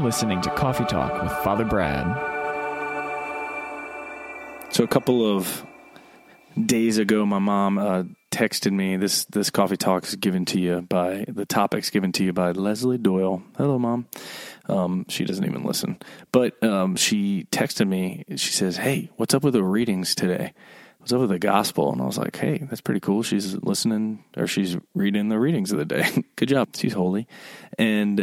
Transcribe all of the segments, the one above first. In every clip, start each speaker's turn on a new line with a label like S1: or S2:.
S1: listening to Coffee Talk with Father Brad.
S2: So a couple of days ago, my mom texted me. This Coffee Talk is given to you by, the topic's given to you by Leslie Doyle. Hello, Mom. She doesn't even listen. But she texted me. She says, hey, what's up with the readings today? What's up with the gospel? And I was like, hey, that's pretty cool. She's listening, or she's reading the readings of the day. Good job. She's holy. And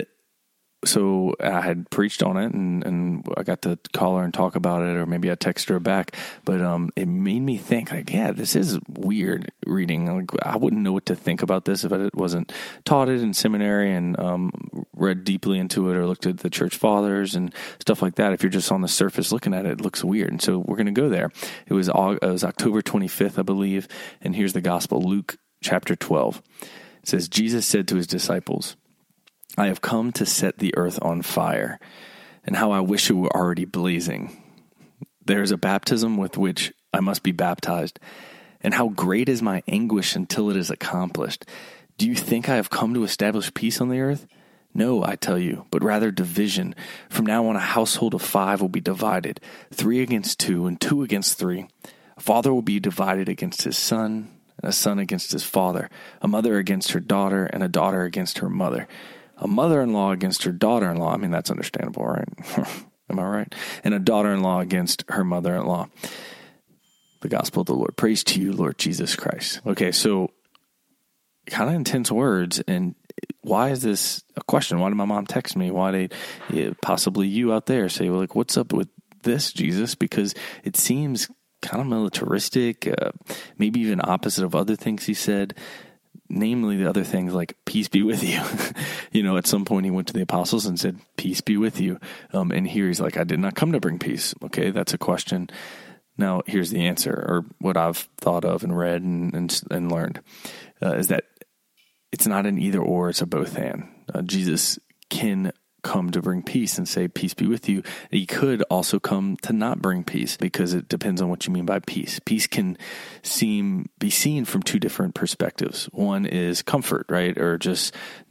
S2: so I had preached on it, and I got to call her and talk about it, or maybe I texted her back. But it made me think, like, yeah, this is weird reading. Like, I wouldn't know what to think about this if I wasn't taught it in seminary and read deeply into it, or looked at the church fathers and stuff like that. If you're just on the surface looking at it, it looks weird. And so we're going to go there. It was October 25th, I believe. And here's the gospel, Luke chapter 12. It says, Jesus said to his disciples, I have come to set the earth on fire, and how I wish it were already blazing. There is a baptism with which I must be baptized, and how great is my anguish until it is accomplished. Do you think I have come to establish peace on the earth? No, I tell you, but rather division. From now on, a household of 5 will be divided, 3 against 2, and 2 against 3. A father will be divided against his son, and a son against his father, a mother against her daughter, and a daughter against her mother. A mother-in-law against her daughter-in-law. I mean, that's understandable, right? Am I right? And a daughter-in-law against her mother-in-law. The gospel of the Lord. Praise to you, Lord Jesus Christ. Okay, so kind of intense words. And why is this a question? Why did my mom text me? Why did possibly you out there say, well, like, what's up with this, Jesus? Because it seems kind of militaristic, maybe even opposite of other things he said. Namely, the other things like, peace be with you. At some point he went to the apostles and said, peace be with you. And here he's like, I did not come to bring peace. Okay, that's a question. Now, here's the answer, or what I've thought of and read and learned, is that it's not an either or, it's a both and. Jesus can come to bring peace and say, peace be with you. He could also come to not bring peace, because it depends on what you mean by peace. Peace can be seen from 2 different perspectives. One is comfort, right? Or just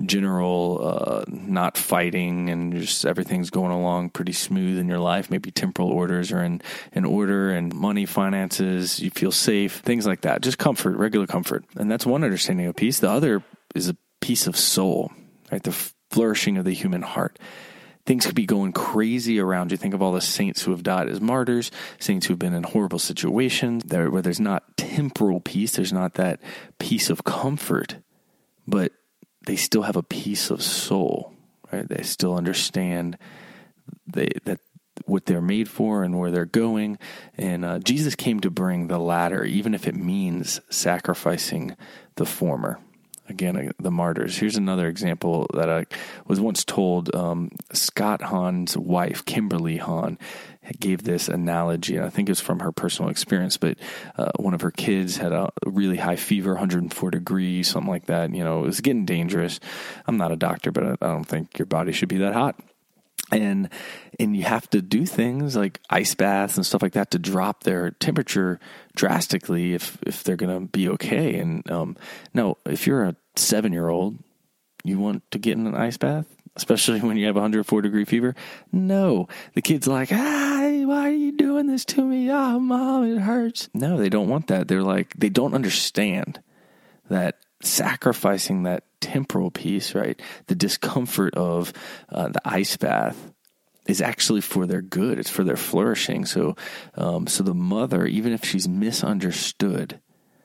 S2: general not fighting, and just everything's going along pretty smooth in your life. Maybe temporal orders are in order, and money, finances, you feel safe, things like that. Just comfort, regular comfort. And that's one understanding of peace. The other is a peace of soul, right? The flourishing of the human heart. Things could be going crazy around you. Think of all the saints who have died as martyrs, saints who have been in horrible situations, where there's not temporal peace, there's not that peace of comfort, but they still have a peace of soul, right? They still understand that what they're made for and where they're going. And Jesus came to bring the latter, even if it means sacrificing the former. Again, the martyrs. Here's another example that I was once told. Scott Hahn's wife, Kimberly Hahn, gave this analogy, and I think it's from her personal experience, but one of her kids had a really high fever, 104 degrees, something like that. It was getting dangerous. I'm not a doctor, but I don't think your body should be that hot. And you have to do things like ice baths and stuff like that to drop their temperature drastically if they're going to be okay. And no, if you're a 7-year-old, you want to get in an ice bath, especially when you have 104 degree fever? No. The kid's like, why are you doing this to me? Oh, Mom, it hurts. No, they don't want that. They're like, they don't understand that sacrificing that temporal peace, right? The discomfort of the ice bath is actually for their good. It's for their flourishing. So the mother, even if she's misunderstood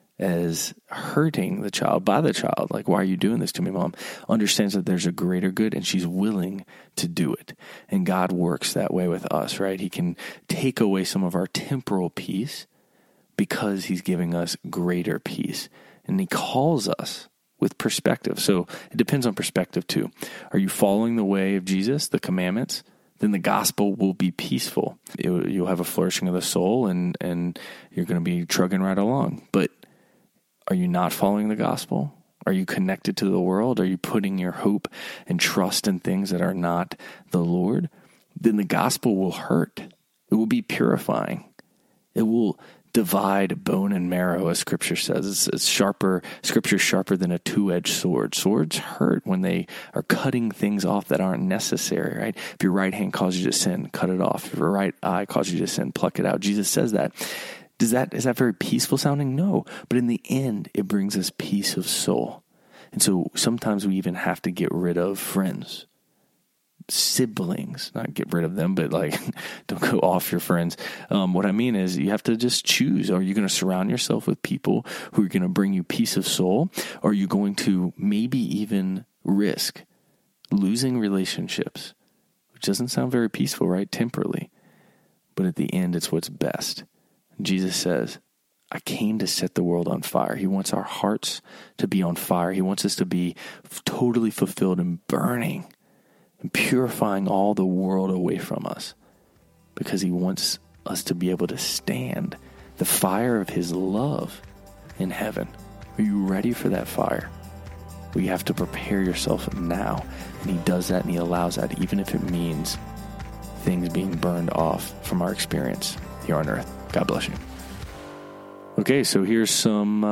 S2: as hurting the child by the child, like, why are you doing this to me, Mom? Understands that there's a greater good, and she's willing to do it. And God works that way with us, right? He can take away some of our temporal peace because he's giving us greater peace. And he calls us with perspective. So it depends on perspective too. Are you following the way of Jesus, the commandments? Then the gospel will be peaceful. You'll have a flourishing of the soul, and you're going to be trugging right along. But are you not following the gospel? Are you connected to the world? Are you putting your hope and trust in things that are not the Lord? Then the gospel will hurt. It will be purifying. It will divide bone and marrow, as Scripture says. It's sharper. Scripture's sharper than a two-edged sword. Swords hurt when they are cutting things off that aren't necessary, right? If your right hand causes you to sin, cut it off. If your right eye causes you to sin, pluck it out. Jesus says that. Is that very peaceful sounding? No. But in the end, it brings us peace of soul. And so sometimes we even have to get rid of friends, siblings, not get rid of them, but like, don't go off your friends. What I mean is you have to just choose. Are you going to surround yourself with people who are going to bring you peace of soul? Or are you going to maybe even risk losing relationships, which doesn't sound very peaceful, right? Temporarily. But at the end, it's what's best. Jesus says, I came to set the world on fire. He wants our hearts to be on fire. He wants us to be totally fulfilled and burning and purifying all the world away from us, because he wants us to be able to stand the fire of his love in heaven. Are you ready for that fire? Well, you have to prepare yourself now. And he does that, and he allows that, even if it means things being burned off from our experience here on earth. God bless you. Okay, so here's some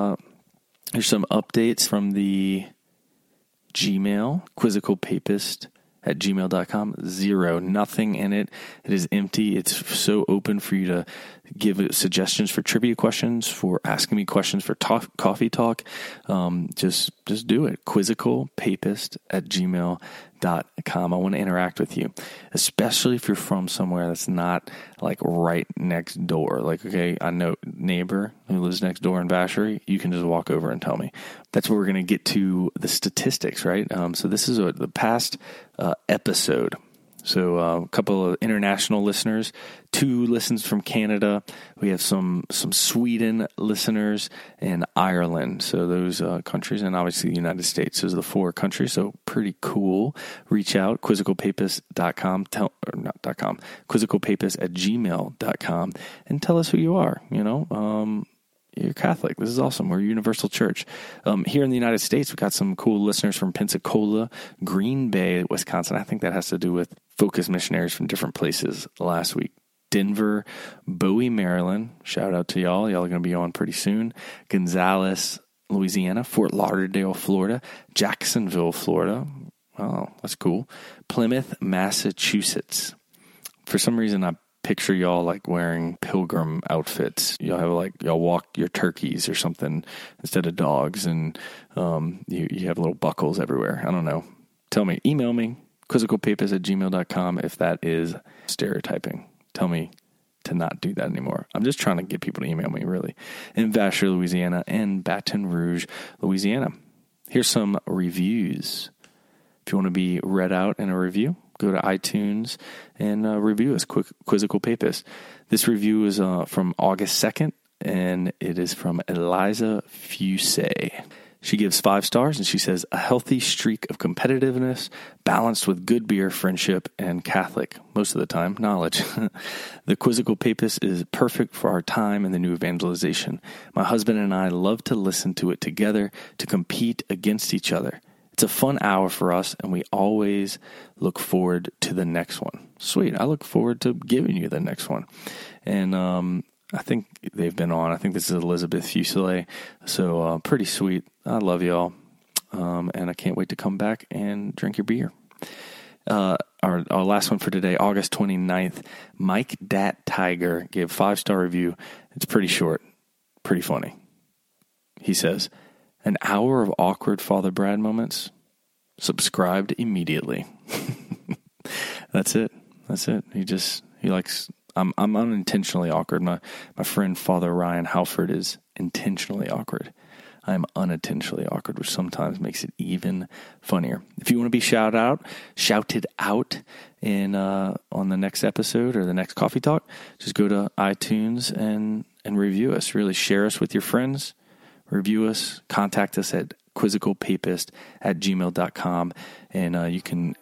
S2: updates from the Gmail, quizzicalpapist@gmail.com. 0, nothing in it. It is empty. It's so open for you to give suggestions for trivia questions, for asking me questions for coffee talk. Just do it. quizzicalpapist@gmail.com. I want to interact with you, especially if you're from somewhere that's not like right next door. Like, okay, I know neighbor who lives next door in Vacherie. You can just walk over and tell me. That's where we're going to get to the statistics, right? So this is the past episode. So a couple of international listeners, 2 listens from Canada. We have some Sweden listeners and Ireland. So those countries, and obviously the United States. Those are the 4 countries. So pretty cool. Reach out, quizzicalpapist.com, quizzicalpapist@gmail.com, and tell us who you are. You're Catholic. This is awesome. We're a universal church. Here in the United States, we've got some cool listeners from Pensacola, Green Bay, Wisconsin. I think that has to do with Focus missionaries from different places last week. Denver, Bowie, Maryland. Shout out to y'all. Y'all are going to be on pretty soon. Gonzales, Louisiana. Fort Lauderdale, Florida. Jacksonville, Florida. Oh, that's cool. Plymouth, Massachusetts. For some reason, I picture y'all like wearing pilgrim outfits. Y'all walk your turkeys or something instead of dogs, and you have little buckles everywhere. I don't know. Tell me, email me, quizzicalpapist@gmail.com if that is stereotyping. Tell me to not do that anymore. I'm just trying to get people to email me, really. In Vacherie, Louisiana, and Baton Rouge, Louisiana. Here's some reviews. If you want to be read out in a review, go to iTunes and review us, Quizzical Papist. This review is from August 2nd, and it is from Eliza Fusay. She gives 5 stars, and she says, a healthy streak of competitiveness balanced with good beer, friendship, and Catholic, most of the time, knowledge. The Quizzical Papist is perfect for our time in the new evangelization. My husband and I love to listen to it together to compete against each other. It's a fun hour for us, and we always look forward to the next one. Sweet. I look forward to giving you the next one. And I think they've been on. I think this is Elizabeth Fusay. So pretty sweet. I love y'all. And I can't wait to come back and drink your beer. Our last one for today, August 29th, Mike Dat Tiger gave 5-star review. It's pretty short, pretty funny. He says, an hour of awkward Father Brad moments. Subscribed immediately. That's it. He likes, I'm unintentionally awkward. My friend Father Ryan Halford is intentionally awkward. I am unintentionally awkward, which sometimes makes it even funnier. If you want to be shouted out in on the next episode or the next coffee talk, just go to iTunes and review us. Really share us with your friends. Review us, contact us at quizzicalpapist@gmail.com, and you can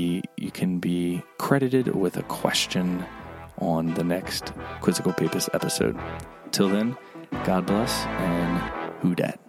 S2: be credited with a question on the next Quizzical Papist episode. Till then, God bless, and who dat?